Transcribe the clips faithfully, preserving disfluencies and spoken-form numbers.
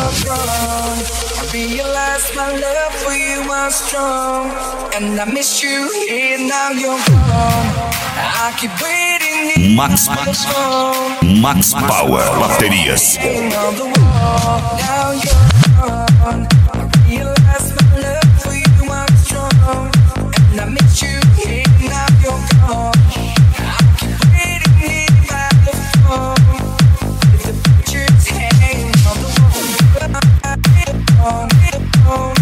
you're gone, I realize my love for you was strong, and I miss you here, now you're gone. I keep waiting. Max, Max, Max Power, baterias. On the wall, now you're gone. I realize my love for you was strong, and I miss you here, now you're gone. I keep waiting here by the phone, with the pictures hanging on the wall. On the phone.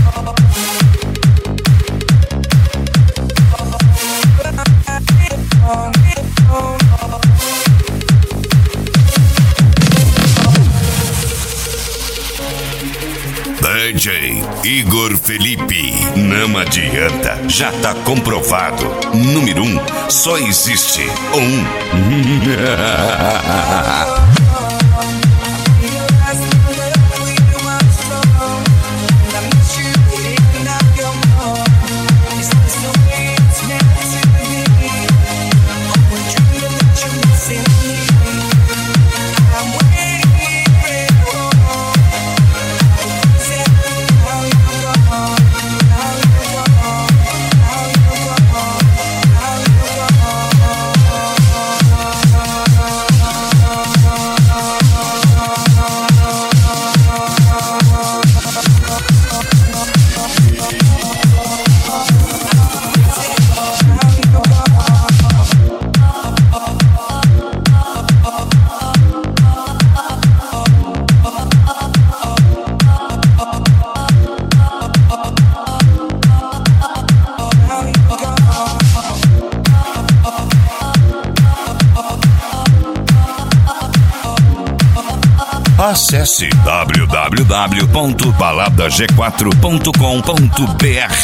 D J Igor Felipe, não adianta, já tá comprovado. Número um, só existe um. Acesse w w w ponto balada g quatro ponto com ponto b r.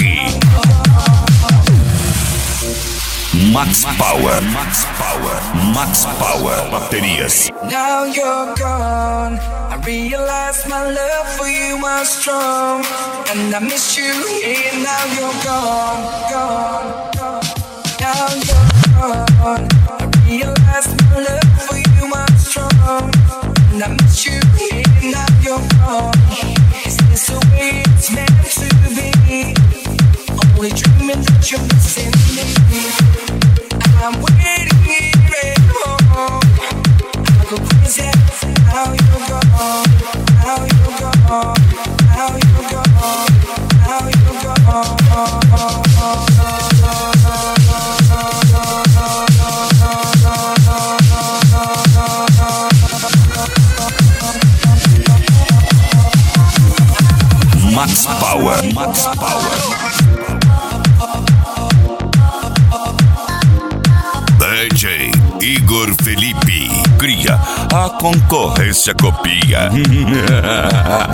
Max Power, Max Power, Max Power, baterias. Now you're gone, I realize my love for you was strong, and I miss you here, now you're gone, gone, gone. Now you're gone, I realize my love for you was strong, and I miss you here, now you're gone. Is this the way it's meant to be? Only dreaming that you're missing me. I'm waiting here at home. I go crazy, now you're gone. Now you're gone. Now you're gone. Now you're gone. Max Power, Max Power. D J Igor Felipe cria, a concorrência copia.